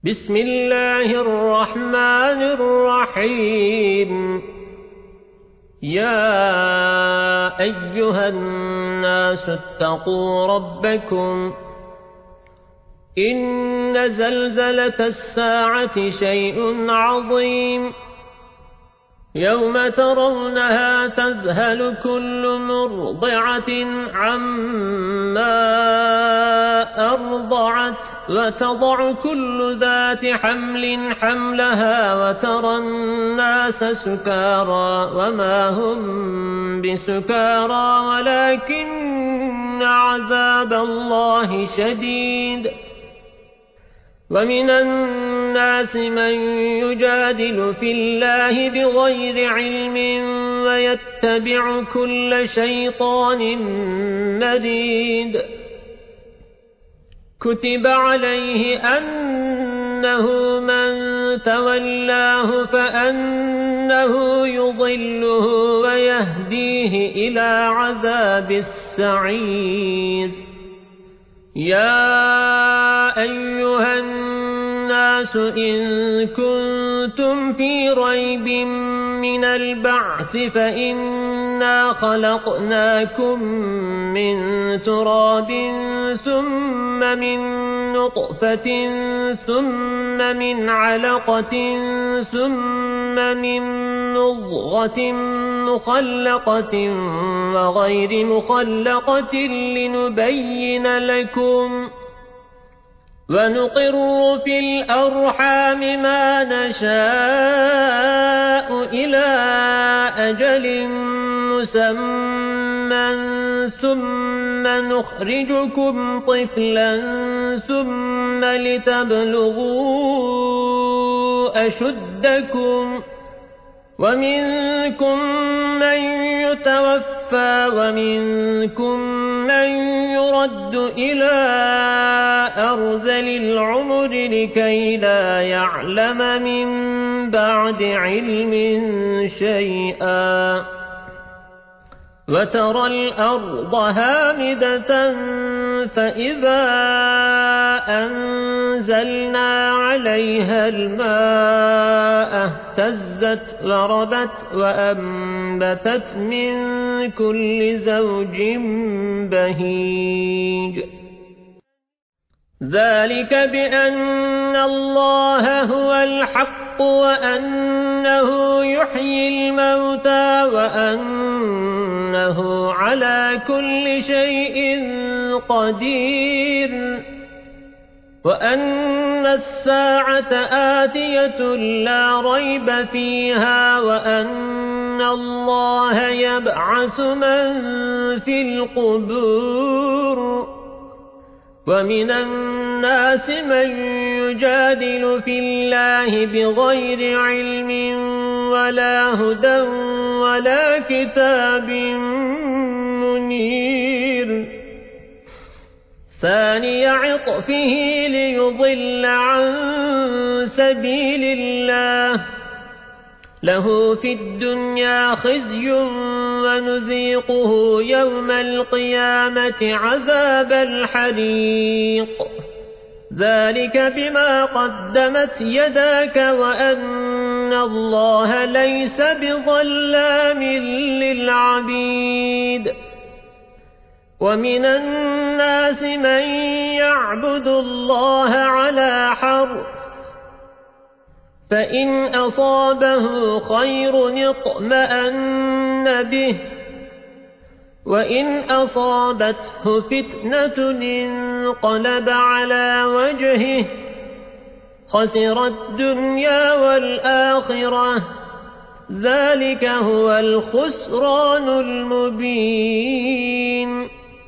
بسم الله الرحمن الرحيم. يا أيها الناس اتقوا ربكم إن زلزلة الساعة شيء عظيم يوم ترونها تذهل كل مرضعة عما أرضعت وتضع كل ذات حمل حملها وترى الناس سكارى وما هم بسكارى ولكن عذاب الله شديد. ومن الناس من يجادل في الله بغير علم ويتبع كل شيطان مريد. كتب عليه أنه من تولاه فأنه يضله ويهديه إلى عذاب السعير. يا أيها الناس إن كنتم في ريب من البعث فإنا خلقناكم من تراب ثم من نطفة ثم من علقة ثم من مضغة مخلقة وغير مخلقة لنبين لكم ونقر في الأرحام ما نشاء إلى أجل مسمى ثم نخرجكم طفلا ثم لتبلغوا أشدكم ومنكم من يتوفى ومنكم من يرد إلى أرذل العمر لكي لا يعلم من بعد علم شيئا. وترى الأرض هامدة فإذا أنزلنا عليها الماء اهتزت وربت وأنبتت من كل زوج بهيج. ذلك بأن الله هو الحق وأنه يحيي الموتى وأنه على كل شيء قدير وأن الساعة آتية لا ريب فيها وأن الله يبعث من في القبور. ومن الناس من يجادل في الله بغير علم ولا هدى ولا كتاب منير. ثاني عطفه ليضل عن سبيل الله له في الدنيا خزي ونذيقه يوم القيامة عذاب الحريق. ذلك بما قدمت يداك وأن الله ليس بظلام للعبيد. ومن الناس من يعبد الله على حرف فإن أصابه خير اطمأن به وإن أصابته فتنة انقلب على وجهه خسر الدنيا والآخرة. ذلك هو الخسران المبين.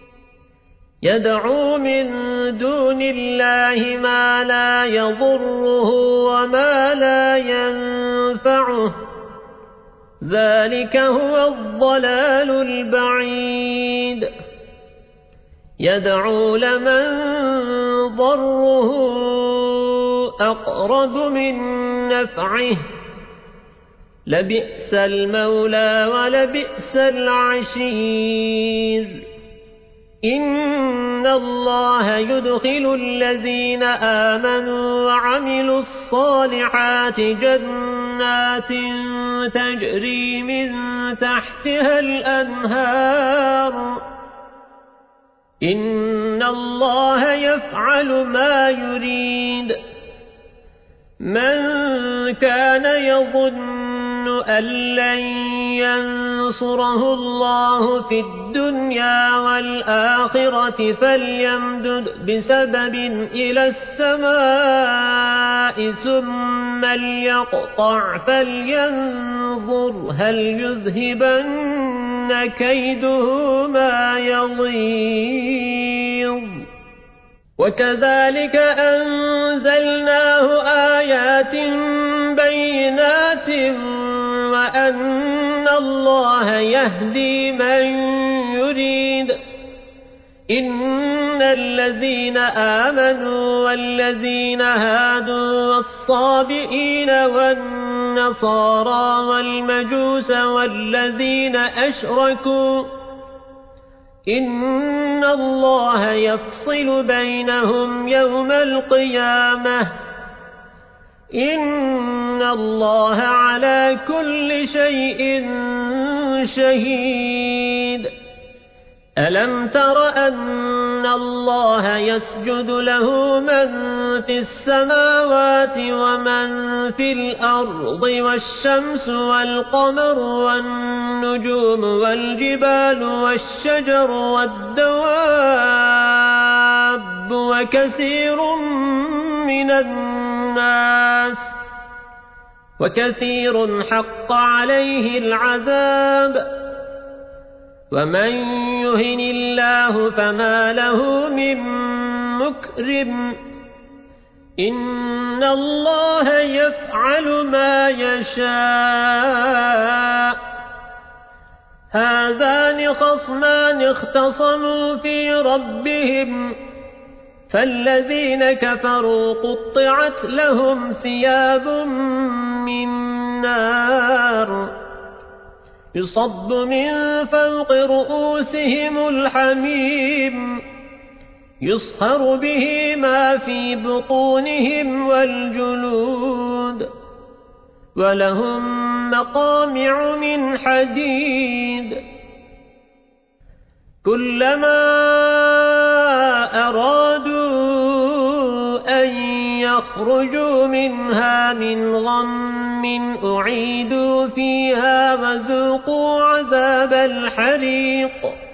يدعو من دون الله ما لا يضره وما لا ينفعه. ذلك هو الضلال البعيد. يدعو لمن ضره أقرب من نفعه لبئس المولى ولبئس العشير. إن الله يدخل الذين آمنوا وعملوا الصالحات جنات تجري من تحتها الأنهار إن الله يفعل ما يريد. من كان يظن أن لن ينصره الله في الدنيا والآخرة فليمدد بسبب إلى السماء ثم ليقطع فلينظر هل يذهبن كيده ما يغيظ. وكذلك أنزلناه آيات بينات وأن الله يهدي من يريد. إن الذين آمنوا والذين هادوا والصابئين والنصارى والمجوس والذين أشركوا إن الله يفصل بينهم يوم القيامة إن الله على كل شيء شهيد. ألم تر أن الله يسجد له من في السماوات ومن في الأرض والشمس والقمر والنجوم والجبال والشجر والدواب وكثير حق عليه العذاب. ومن يهن الله فما له من مكرم إن الله يفعل ما يشاء. هذان خصمان اختصموا في ربهم فالذين كفروا قطعت لهم ثياب من نار يصب من فوق رؤوسهم الحميم يصهر به ما في بطونهم والجلود ولهم مقامع من حديد كلما أرادوا أن يخرجوا منها من غم أعيدوا فيها وذوقوا عذاب الحريق.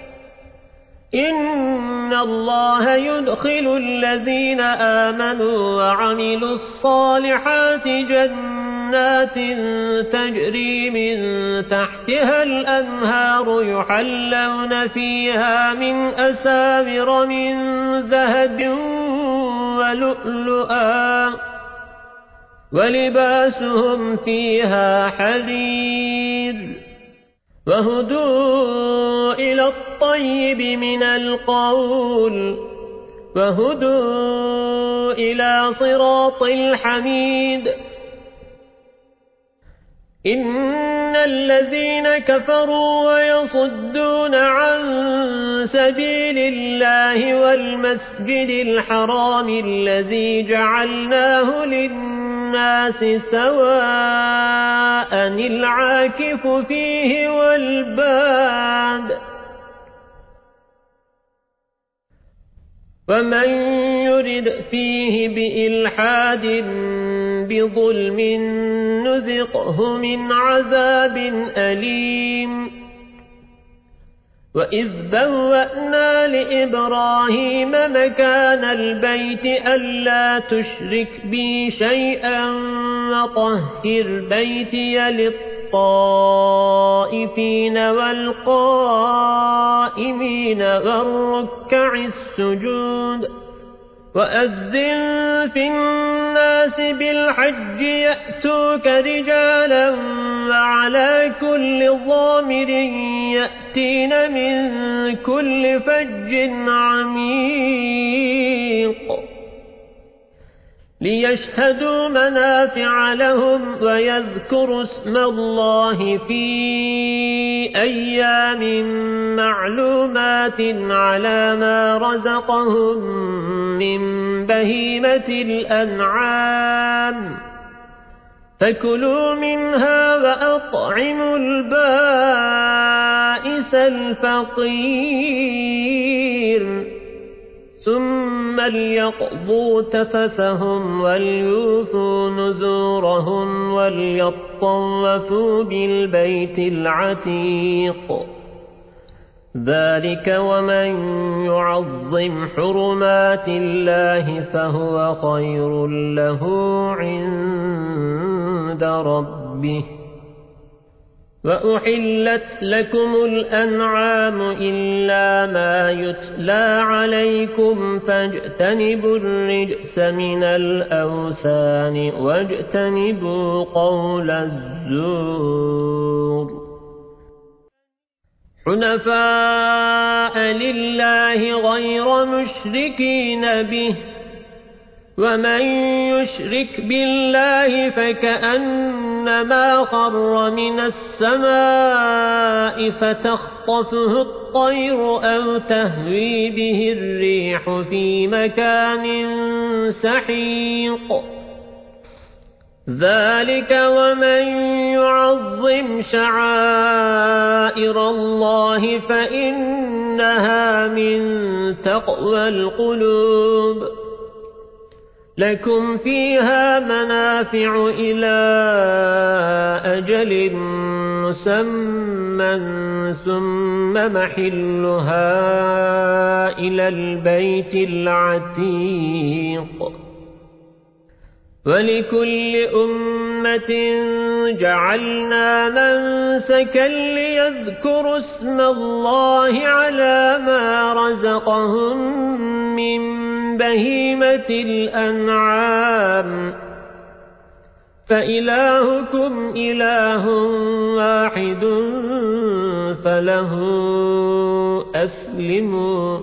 إن الله يدخل الذين آمنوا وعملوا الصالحات جنات تجري من تحتها الأنهار يحلون فيها من أساور من ذهب ولؤلؤا ولباسهم فيها حرير وهدوا إلى الطيب من القول وهدوا إلى صراط الحميد. إن الذين كفروا ويصدون عن سبيل الله والمسجد الحرام الذي جعلناه للناس سواء العاكف فيه والباد ومن يرد فيه بإلحاد بظلم نذقه من عذاب أليم. وإذ بوأنا لإبراهيم مكان البيت ألا تشرك بي شيئا وطهر بيتي للطائفين والقائمين والركع السجود. وأذن في الناس بالحج يأتوك رجالا وعلى كل ضامر يأتين من كل فج عميق. ليشهدوا منافع لهم ويذكروا اسم الله في أيام معلومات على ما رزقهم من بهيمة الأنعام فكلوا منها وأطعموا البائس الفقير ثم ليقضوا تفثهم وليوفوا نذورهم وليطوفوا بالبيت العتيق ذلك ومن يعظم حرمات الله فهو خير له عند ربه وأحلت لكم الأنعام إلا ما يتلى عليكم فاجتنبوا الرجس من الأوثان واجتنبوا قول الزور حنفاء لله غير مشركين به ومن يشرك بالله فكأنما خر من السماء فتخطفه الطير أو تهوي به الريح في مكان سحيق ذلك ومن يعظم شعائر الله فإنها من تقوى القلوب لكم فيها منافع إلى أجل مسمى ثم محلها إلى البيت العتيق ولكل أمة جعلنا منسكا ليذكروا اسم الله على ما رزقهم من بهيمة الأنعام فإلهكم إله واحد فله أسلموا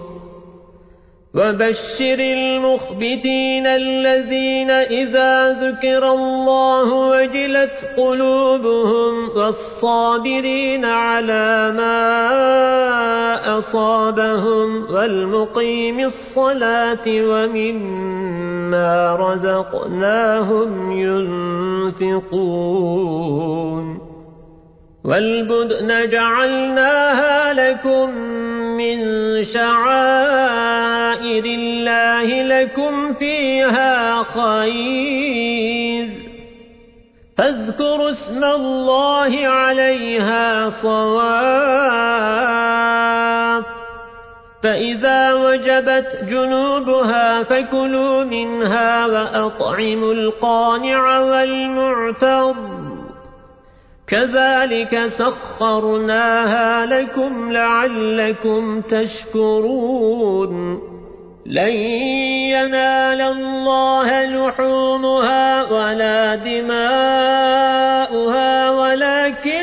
وبشر المخبتين الذين إذا ذكر الله وجلت قلوبهم والصابرين على ما أصابهم والمقيم الصلاة ومما رزقناهم ينفقون والبدن جعلناها لكم من شعائر الله لكم فيها خير فاذكروا اسم الله عليها صواف فإذا وجبت جنوبها فكلوا منها وأطعموا القانع والمعتر كذلك سخرناها لكم لعلكم تشكرون لن ينال الله لحومها ولا دماؤها ولكن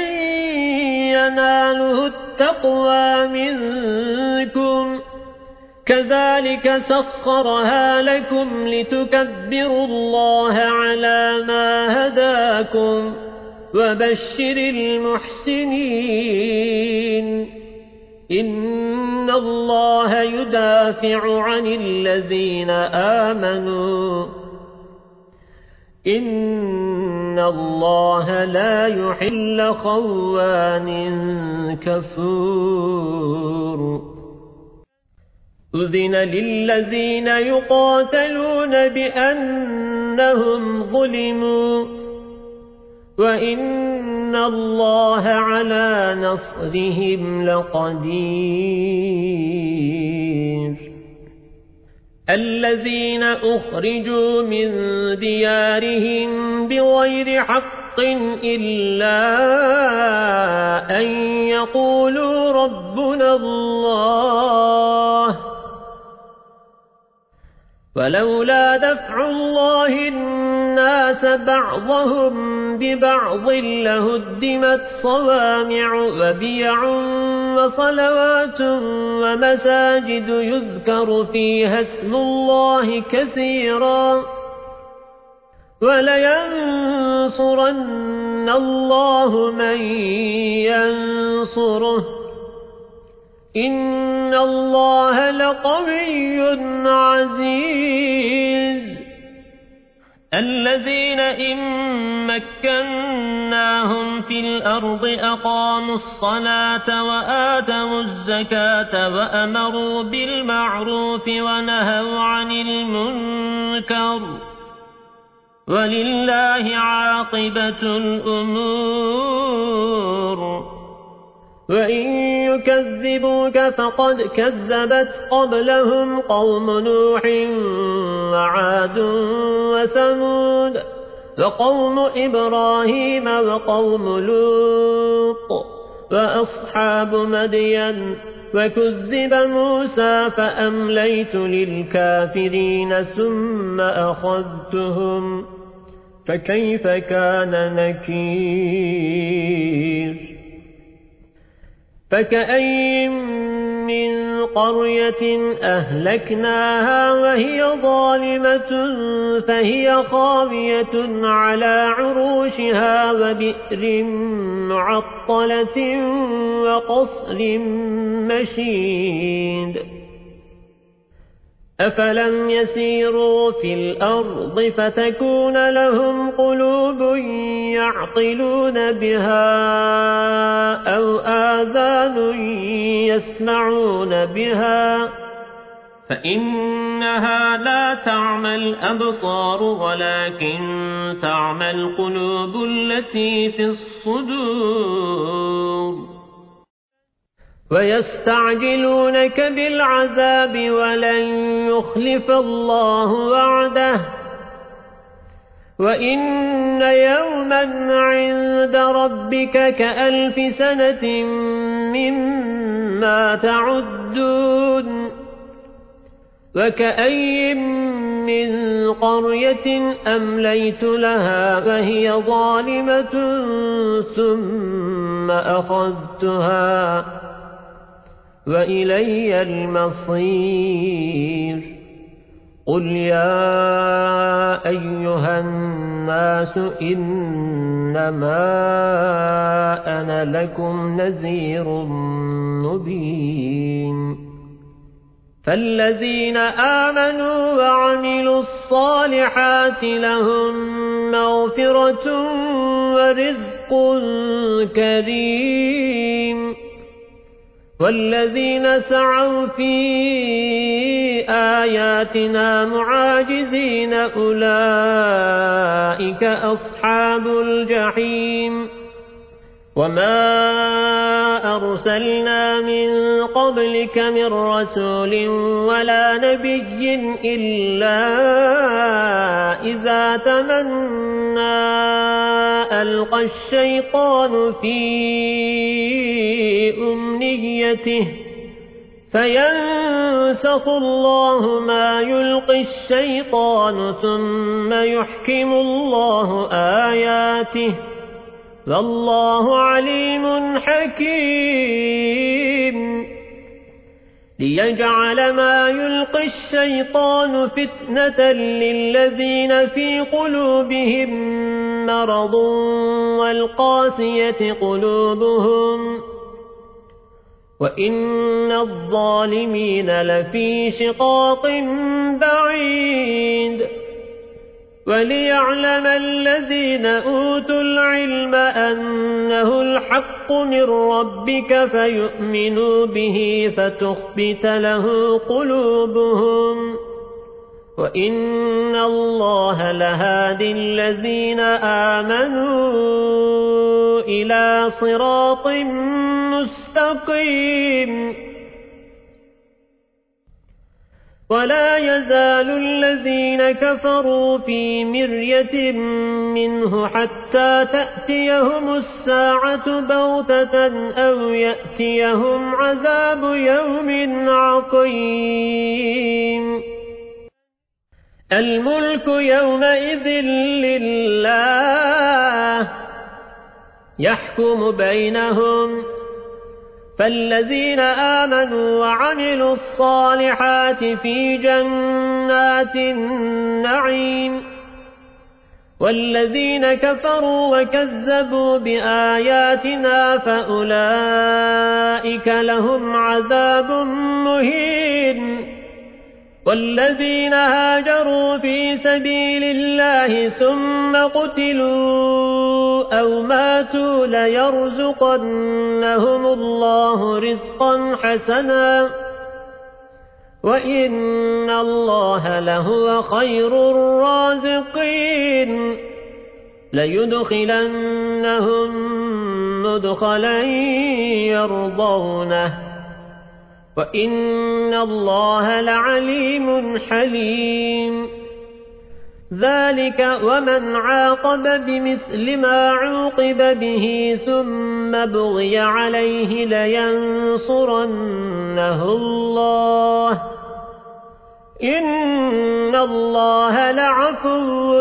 يناله التقوى منكم كذلك سخرها لكم لتكبروا الله على ما هداكم وبشر المحسنين إن الله يدافع عن الذين آمنوا إن الله لا يحل خوان كفور أذن للذين يقاتلون بأنهم ظلموا وإن الله على نصرهم لقدير الذين أخرجوا من ديارهم بغير حق إلا أن يقولوا ربنا الله ولولا دفع الله الناس بعضهم ببعض لهدمت صوامع وبيع وصلوات ومساجد يذكر فيها اسم الله كثيرا ولينصرن الله من ينصره إن الله لقوي عزيز الذين إن مكناهم في الأرض أقاموا الصلاة وآتوا الزكاة وأمروا بالمعروف ونهوا عن المنكر ولله عاقبة الأمور وإن يكذبوك فقد كذبت قبلهم قوم نوح وعاد وثمود وقوم إبراهيم وقوم لوط وأصحاب مدين وكذب موسى فأمليت للكافرين ثم أخذتهم فكيف كان نكير فكأين من قرية أهلكناها وهي ظالمة فهي خاوية على عروشها وبئر معطلة وقصر مشيد أفلم يسيروا في الأرض فتكون لهم قلوب يعقلون بها أو آذان يسمعون بها فإنها لا تعمى الأبصار ولكن تعمى القلوب التي في الصدور ويستعجلونك بالعذاب ولن يخلف الله وعده وإن يوما عند ربك كألف سنة مما تعدون وكأي من قرية أمليت لها وهي ظالمة ثم أخذتها وإلي المصير قل يا أيها الناس إنما أنا لكم نذير مبين فالذين آمنوا وعملوا الصالحات لهم مغفرة ورزق كريم والذين سعوا في آياتنا معاجزين أولئك أصحاب الجحيم وما أرسلنا من قبلك من رسول ولا نبي إلا إذا تمنى ألقى الشيطان في أمنيته فينسخ الله ما يلقي الشيطان ثم يحكم الله آياته والله عليم حكيم ليجعل ما يلقي الشيطان فتنة للذين في قلوبهم مرض والقاسية قلوبهم وإن الظالمين لفي شقاق بعيد وليعلم الذين أوتوا العلم أنه الحق من ربك فيؤمنوا به فتخبت له قلوبهم وإن الله لهادي الذين آمنوا إلى صراط مستقيم ولا يزال الذين كفروا في مرية منه حتى تأتيهم الساعة بغتة أو يأتيهم عذاب يوم عقيم الملك يومئذ لله يحكم بينهم فالذين آمنوا وعملوا الصالحات في جنات النعيم والذين كفروا وكذبوا بآياتنا فأولئك لهم عذاب مهين والذين هاجروا في سبيل الله ثم قتلوا أو ماتوا ليرزقنهم الله رزقا حسنا وإن الله لهو خير الرازقين ليدخلنهم مدخلا يرضونه وإن الله لعليم حليم ذلك ومن عاقب بمثل ما عوقب به ثم بغي عليه لينصرنه الله إن الله لعفو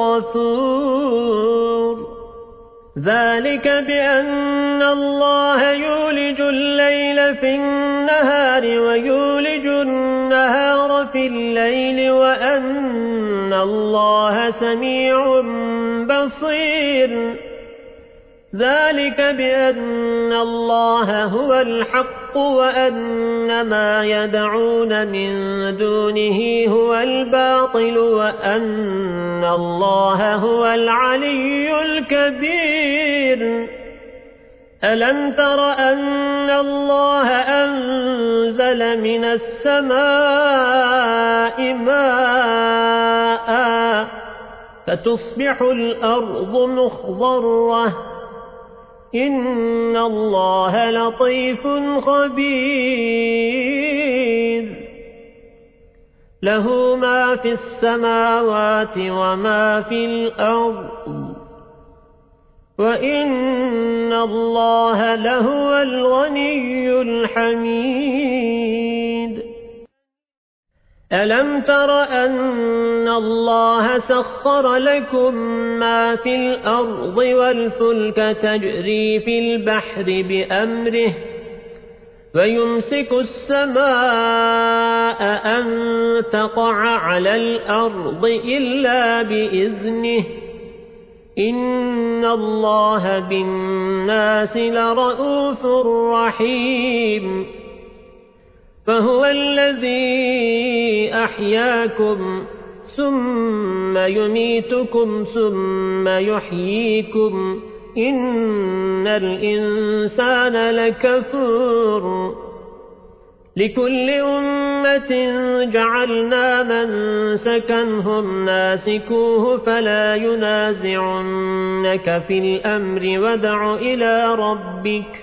غفور ذلك بأن الله يولج الليل في النهار ويولج النهار في الليل وأن الله سميع بصير ذلك بأن الله هو الحق وأن ما يدعون من دونه هو الباطل وأن الله هو العلي الكبير ألم تر أن الله أنزل من السماء ماء فتصبح الأرض مخضرة إن الله لطيف خبير له ما في السماوات وما في الأرض وإن الله لهو الغني الحميد ألم تر أن الله سخر لكم ما في الأرض والفلك تجري في البحر بأمره ويمسك السماء أن تقع على الأرض إلا بإذنه إن الله بالناس لرؤوف رحيم فهو الذي أحياكم ثم يميتكم ثم يحييكم إن الإنسان لكفور لكل أمة جعلنا منسكا هم ناسكوه فلا ينازعنك في الأمر وادع إلى ربك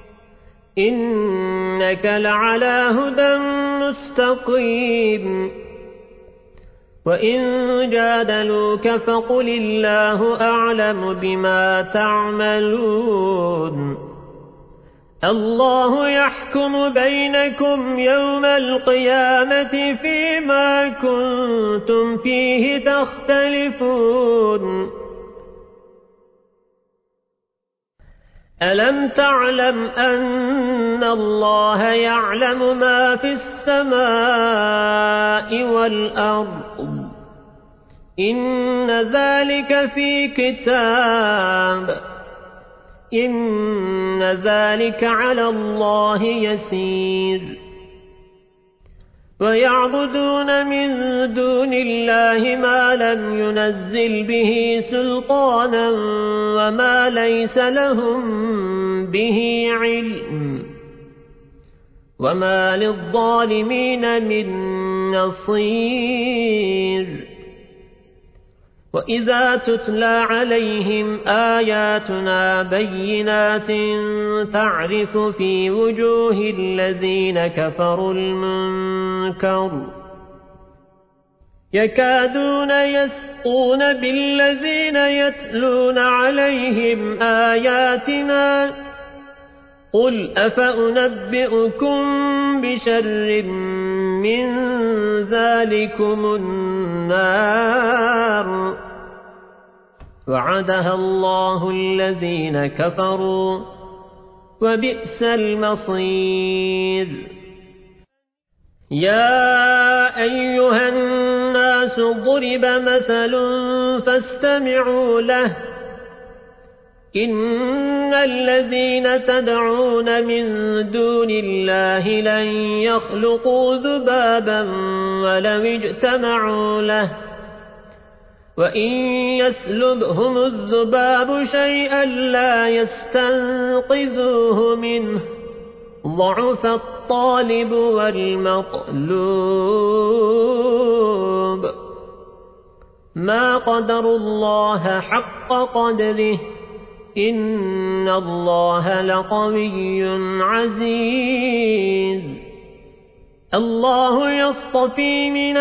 إنك لعلى هدى مستقيم وإن جادلوك فقل الله أعلم بما تعملون الله يحكم بينكم يوم القيامة فيما كنتم فيه تختلفون ألم تعلم أن الله يعلم ما في السماء والأرض إن ذلك في كتاب إن ذلك على الله يسير ويعبدون من دون الله ما لم ينزل به سلطانا وما ليس لهم به علم وما للظالمين من نصير وإذا تتلى عليهم آياتنا بينات تعرف في وجوه الذين كفروا المنكر يكادون يسطون بالذين يتلون عليهم آياتنا قل أفأنبئكم بشر من ذلكم النار وعدها الله الذين كفروا وبئس المصير يا أيها الناس ضرب مثل فاستمعوا له إن الذين تدعون من دون الله لن يخلقوا ذبابا ولو اجتمعوا له وإن يسلبهم الذباب شيئا لا يستنقذوه منه ضعف الطالب والمطلوب ما قدروا الله حق قدره إن الله لقوي عزيز الله يصطفي من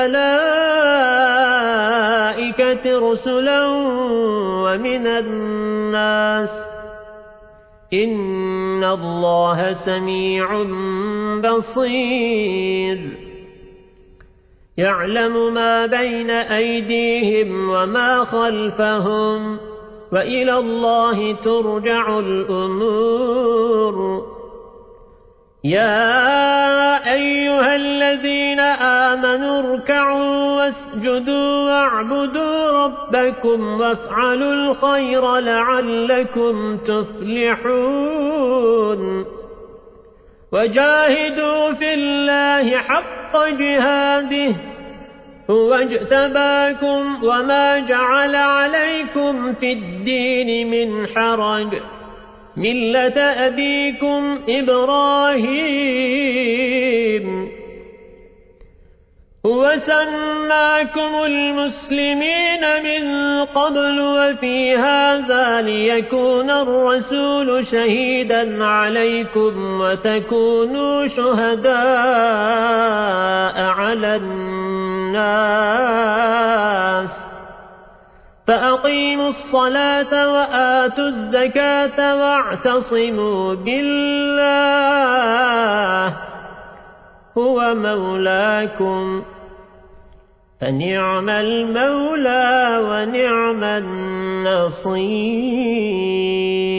الملائكة رسلا ومن الناس إن الله سميع بصير يعلم ما بين أيديهم وما خلفهم وإلى الله ترجع الأمور يا أيها الذين آمنوا اركعوا واسجدوا واعبدوا ربكم وافعلوا الخير لعلكم تفلحون وجاهدوا في الله حق جهاده هو اجتباكم وما جعل عليكم في الدين من حرج ملة أبيكم إبراهيم هو سماكم المسلمين من قبل وفي هذا ليكون الرسول شهيدا عليكم وتكونوا شهداء على الناس فأقيموا الصلاة وآتوا الزكاة واعتصموا بالله هو مولاكم فنعم المولى ونعم النصير